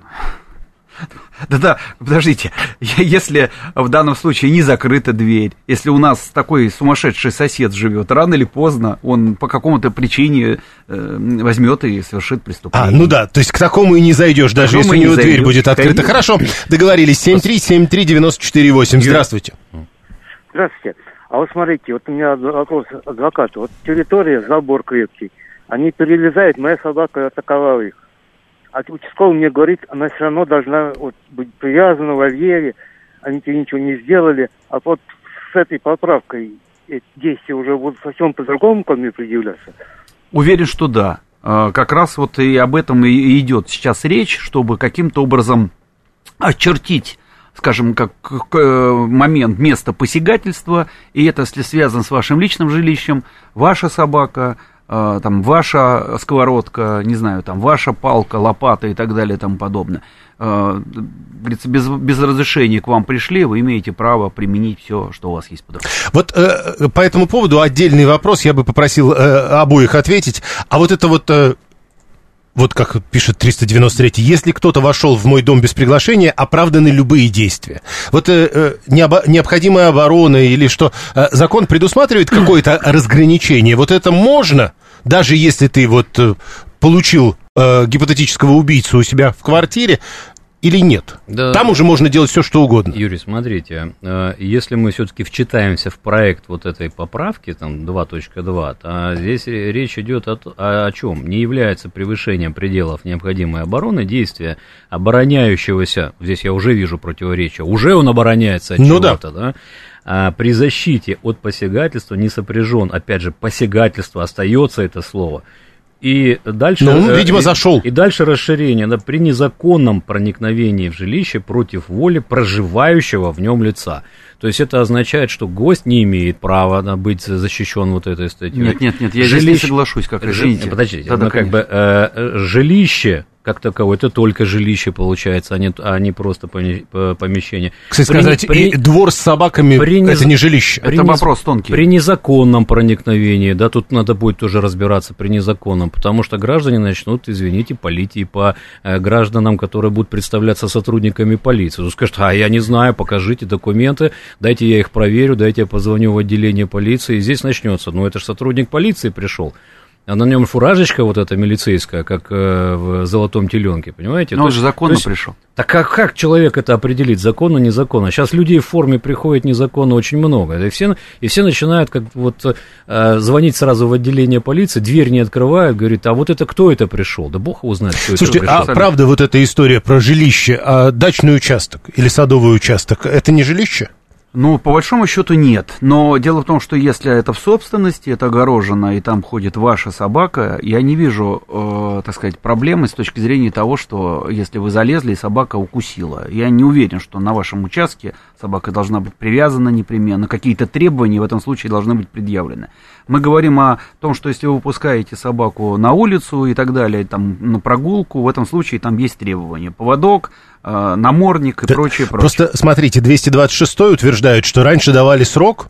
Да, подождите, если в данном случае не закрыта дверь, если у нас такой сумасшедший сосед живет, рано или поздно он по какому-то причине возьмет и совершит преступление. То есть к такому и не зайдешь, даже если у него дверь будет открыта. Хорошо, договорились. 7373948. Здравствуйте. Здравствуйте. А вот смотрите, вот у меня вопрос адвокату. Вот территория, забор крепкий, они перелезают, моя собака атаковала их. А участковый мне говорит, она все равно должна быть привязана в вольере, они тебе ничего не сделали. А вот с этой поправкой действия уже будут совсем по-другому ко мне предъявляться? Уверен, что да. Как раз вот и об этом и идет сейчас речь, чтобы каким-то образом очертить, скажем, как момент, место посягательства, и это, если связано с вашим личным жилищем, ваша собака, там, ваша сковородка, не знаю, там, ваша палка, лопата и так далее и тому подобное. Говорится, без разрешения к вам пришли, вы имеете право применить все, что у вас есть под рукой. Вот по этому поводу отдельный вопрос, я бы попросил обоих ответить. А вот это вот как пишет 393, если кто-то вошел в мой дом без приглашения, оправданы любые действия. Вот необходимая оборона или что, закон предусматривает какое-то разграничение. Вот это можно, даже если ты получил гипотетического убийцу у себя в квартире, или нет? Да. Там уже можно делать все, что угодно. Юрий, смотрите, если мы все-таки вчитаемся в проект вот этой поправки, там, 2.2, то здесь речь идет о чем? Не является превышением пределов необходимой обороны действия обороняющегося, здесь я уже вижу противоречие, уже он обороняется от чего-то, да? А при защите от посягательства не сопряжен, опять же, посягательство, остается это слово, И дальше, видимо, зашел. И дальше расширение, да, при незаконном проникновении в жилище против воли проживающего в нем лица. То есть это означает, что гость не имеет права быть защищен вот этой статьей. Нет, я здесь не соглашусь, извините. Подождите, жилище как таковое, это только жилище получается, а не просто помещение. Кстати, двор с собаками это не жилище. Это вопрос тонкий. При незаконном проникновении, да, тут надо будет тоже разбираться при незаконном, потому что граждане начнут, извините, палить и по гражданам, которые будут представляться сотрудниками полиции. Скажут, я не знаю, покажите документы, дайте я их проверю, дайте я позвоню в отделение полиции, и здесь начнется. Это же сотрудник полиции пришел. А на нем фуражечка вот эта милицейская, как в «Золотом теленке», понимаете? Но он же законно пришел. Так как человек это определить, законно, незаконно? Сейчас людей в форме приходит незаконно очень много. И все начинают звонить сразу в отделение полиции, дверь не открывают, говорят, а вот это кто это пришел? Да бог его знает, кто это пришел. Слушайте, правда вот эта история про жилище, дачный участок или садовый участок, это не жилище? По большому счету нет, но дело в том, что если это в собственности, это огорожено, и там ходит ваша собака, я не вижу, проблемы с точки зрения того, что если вы залезли и собака укусила. Я не уверен, что на вашем участке собака должна быть привязана непременно, какие-то требования в этом случае должны быть предъявлены. Мы говорим о том, что если вы выпускаете собаку на улицу и так далее, на прогулку, в этом случае там есть требования. Поводок, намордник и прочее. Просто смотрите, 226 утверждает, что раньше давали срок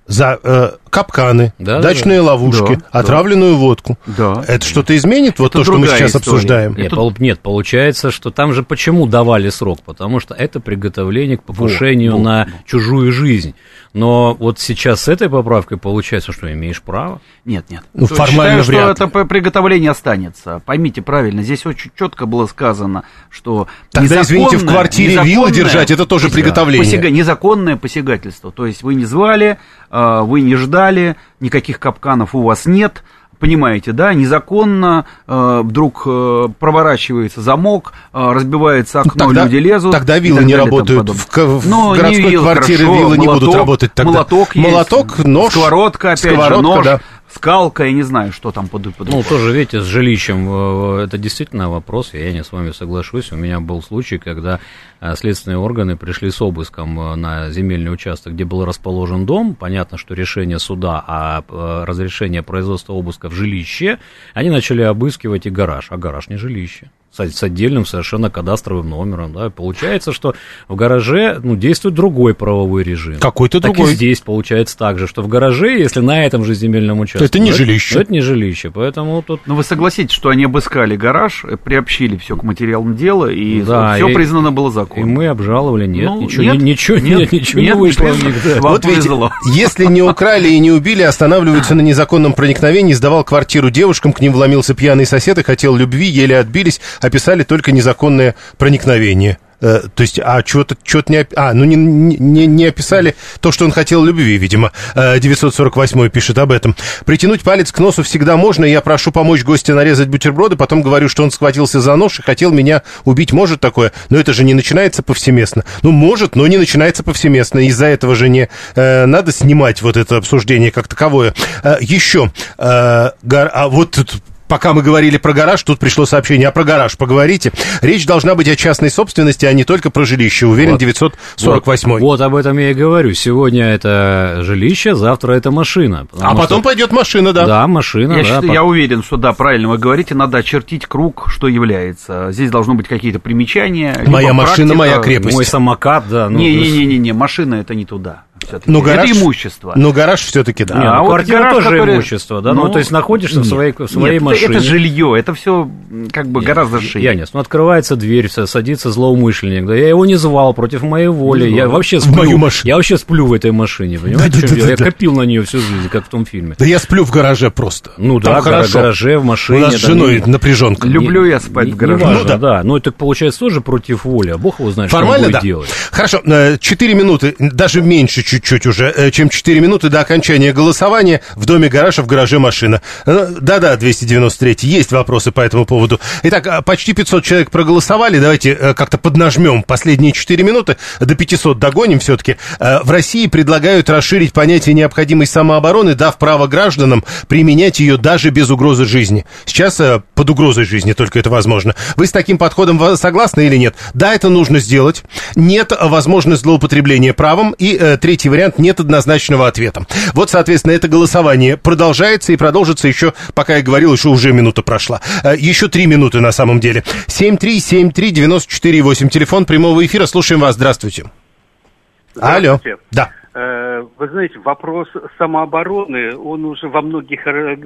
за капканы, дачные ловушки, отравленную водку. Да. Это что-то изменит, то, что мы сейчас обсуждаем? Нет, получается, что там же почему давали срок? Потому что это приготовление к покушению на чужую жизнь. Но вот сейчас с этой поправкой получается, что имеешь право? Нет. Формально считаю, что это приготовление останется. Поймите правильно, здесь очень четко было сказано, что тогда, извините, в квартире виллы держать, это тоже приготовление. Незаконное посягательство. То есть вы не звали, вы не ждали, никаких капканов у вас нет. Понимаете, да, незаконно вдруг проворачивается замок, разбивается окно, люди лезут. Тогда виллы не работают. В городской квартире виллы не будут работать тогда. Молоток, нож. Сковородка, опять же, нож. Да. Скалка, я не знаю, что там под тоже, видите, с жилищем, это действительно вопрос, я не с вами соглашусь. У меня был случай, когда следственные органы пришли с обыском на земельный участок, где был расположен дом. Понятно, что решение суда о разрешении производства обыска в жилище, они начали обыскивать и гараж, а гараж не жилище. С отдельным совершенно кадастровым номером, да, получается, что в гараже, действует другой правовой режим. Какой-то другой. Так и здесь получается так же, что в гараже, если на этом же земельном участке... Это не жилище. Это не жилище, поэтому тут... Но вы согласитесь, что они обыскали гараж, приобщили все к материалам дела, и все признано было законом. И мы обжаловали, ничего не вышло в них. Вот видите, если не украли и не убили, останавливаются на незаконном проникновении, сдавал квартиру девушкам, к ним вломился пьяный сосед и хотел любви, еле отбились, описали только незаконное проникновение. То есть, что-то не описали то, что он хотел любви, видимо. 948 пишет об этом. Притянуть палец к носу всегда можно, и я прошу помочь гостя нарезать бутерброды, потом говорю, что он схватился за нож и хотел меня убить. Может такое? Но это же не начинается повсеместно. Может, но не начинается повсеместно. Из-за этого же не надо снимать вот это обсуждение как таковое. Еще. Вот тут... Пока мы говорили про гараж, тут пришло сообщение, а про гараж поговорите. Речь должна быть о частной собственности, а не только про жилище, уверен 948. Вот об этом я и говорю. Сегодня это жилище, завтра это машина. А потом пойдет машина, да? Да, машина. Я уверен, что да, правильно вы говорите, надо очертить круг, что является. Здесь должны быть какие-то примечания. Моя машина, моя крепость. Мой самокат, да. Не, машина это не туда. Но гараж, это имущество. Но гараж все-таки, да. Квартира гараж, тоже имущество, да? То есть находишься в своей машине. Это жилье, это все гораздо шире. Янис, открывается дверь, садится злоумышленник, да, я его не звал против моей воли, я вообще сплю в этой машине, понимаете? Я копил на нее всю жизнь, как в том фильме. Да я сплю в гараже просто. В гараже, в машине. У нас с женой напряженка. Люблю я спать в гараже. Да, но это получается тоже против воли, а бог его знает, что он будет делать. Хорошо, 4 минуты, даже меньше чуть-чуть уже, чем 4 минуты до окончания голосования. В доме гараж, а в гараже машина. Да-да, 293, есть вопросы по этому поводу. Итак, почти 500 человек проголосовали. Давайте как-то поднажмем последние 4 минуты. До 500 догоним все-таки. В России предлагают расширить понятие необходимой самообороны, дав право гражданам применять ее даже без угрозы жизни. Сейчас под угрозой жизни только это возможно. Вы с таким подходом согласны или нет? Да, это нужно сделать. Нет возможности злоупотребления правом. И третий вариант, нет однозначного ответа. Вот, соответственно, это голосование продолжается и продолжится еще, пока я говорил, еще уже минута прошла. Еще 3 минуты на самом деле. 7373948, телефон прямого эфира. Слушаем вас, здравствуйте. Алло. Да. Вы знаете, вопрос самообороны, он уже во многих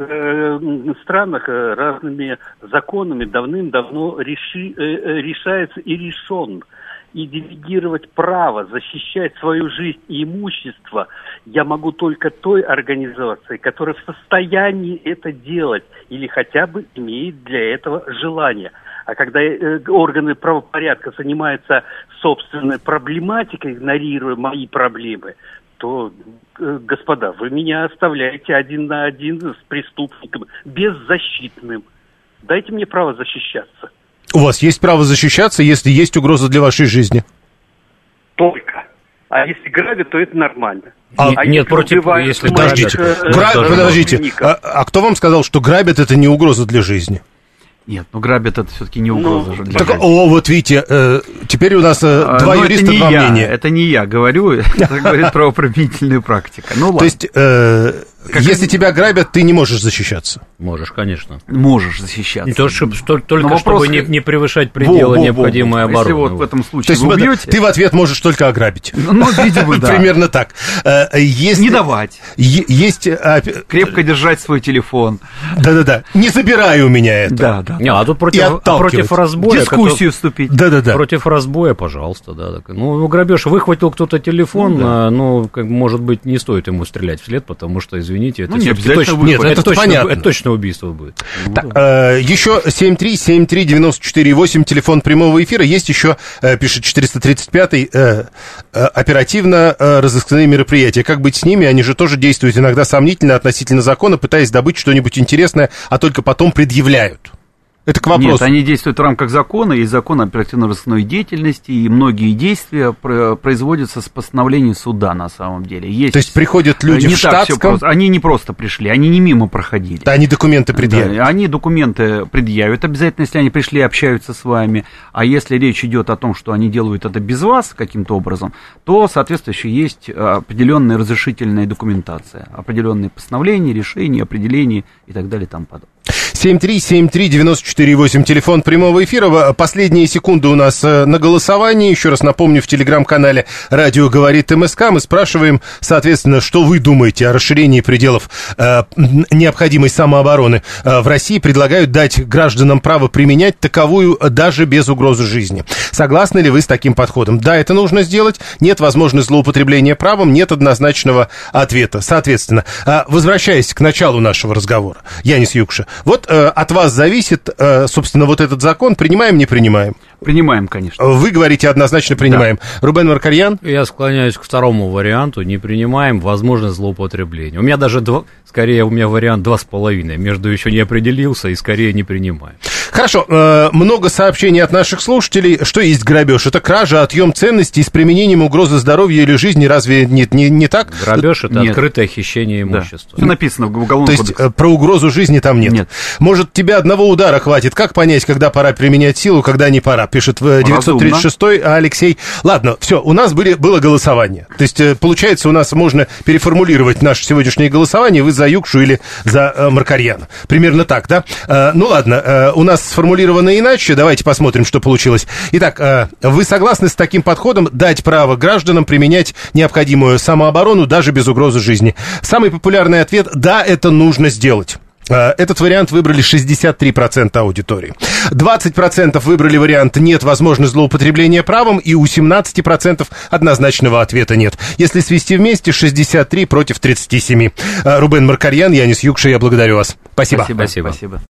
странах разными законами давным-давно решается и решен. И делегировать право защищать свою жизнь и имущество я могу только той организации, которая в состоянии это делать или хотя бы имеет для этого желание. А когда органы правопорядка занимаются собственной проблематикой, игнорируя мои проблемы, то, господа, вы меня оставляете один на один с преступником, беззащитным. Дайте мне право защищаться. У вас есть право защищаться, если есть угроза для вашей жизни? Только. А если грабят, то это нормально. Нет, против, если подождите, подождите. А кто вам сказал, что грабят это не угроза для жизни? Нет, грабят это все-таки не угроза для жизни. Вот видите, теперь у нас два юриста, два мнения. Это не я говорю, это говорит правоприменительная практика. Ну ладно. То есть, если тебя грабят, ты не можешь защищаться? Можешь, конечно. Можешь защищаться. Не то, чтобы не превышать пределы необходимой обороны. Если вот в этом случае вы убьете... Ты в ответ можешь только ограбить. Ну, видимо, да. Примерно так. Не давать. Есть... Крепко держать свой телефон. Да-да-да. Не забирай у меня это. Да. А тут против разбоя... Дискуссию вступить. Да-да-да. Против разбоя, пожалуйста, да. Ну, грабеж, выхватил кто-то телефон, может быть, не стоит ему стрелять вслед, потому что, извините, это точно убийство будет. Еще 7373948, телефон прямого эфира. Есть еще, пишет 435-й, оперативно-розыскные мероприятия. Как быть с ними? Они же тоже действуют иногда сомнительно относительно закона, пытаясь добыть что-нибудь интересное, а только потом предъявляют. Это к вопросу. Нет, они действуют в рамках закона, есть закон о оперативно-розыскной деятельности, и многие действия производятся с постановления суда на самом деле. То есть приходят люди в штатском? Они не просто пришли, они не мимо проходили. Да, они документы предъявят. Да, они документы предъявят обязательно, если они пришли и общаются с вами. А если речь идет о том, что они делают это без вас каким-то образом, то, соответствующе, есть определенная разрешительная документация, определенные постановления, решения, определения и так далее и тому подобное. 7373948, телефон прямого эфира. Последние секунды у нас на голосовании. Еще раз напомню, в телеграм-канале «Радио говорит МСК» мы спрашиваем, соответственно, что вы думаете о расширении пределов необходимой самообороны в России. Предлагают дать гражданам право применять таковую даже без угрозы жизни. Согласны ли вы с таким подходом? Да, это нужно сделать. Нет возможности злоупотребления правом, нет однозначного ответа. Соответственно, возвращаясь к началу нашего разговора, Янис Юкша, вот от вас зависит, собственно, вот этот закон. Принимаем, не принимаем? Принимаем, конечно. Вы говорите, однозначно принимаем. Да. Рубен Маркарьян? Я склоняюсь к второму варианту. Не принимаем, возможность злоупотребления. У меня даже вариант 2,5. Между еще не определился и скорее не принимаем. Хорошо. Много сообщений от наших слушателей. Что есть грабеж? Это кража, отъем ценностей с применением угрозы здоровья или жизни. Разве не так? Грабеж — это открытое хищение имущества. Все написано в Уголовном кодексе. То есть про угрозу жизни там нет. Может, тебя одного удара хватит. Как понять, когда пора применять силу, когда не пора? Пишет 936-й Алексей. Ладно, все, у нас было голосование. То есть, получается, у нас можно переформулировать наше сегодняшнее голосование. Вы за Юкшу или за Маркарьяна. Примерно так, да? Ну ладно, у нас сформулировано иначе. Давайте посмотрим, что получилось. Итак, вы согласны с таким подходом дать право гражданам применять необходимую самооборону даже без угрозы жизни? Самый популярный ответ – да, это нужно сделать. Этот вариант выбрали 63% аудитории. 20% выбрали вариант «нет возможности злоупотребления правом», и у 17% однозначного ответа «нет». Если свести вместе, 63 против 37. Рубен Маркарьян, Янис Юкша, я благодарю вас. Спасибо. Спасибо.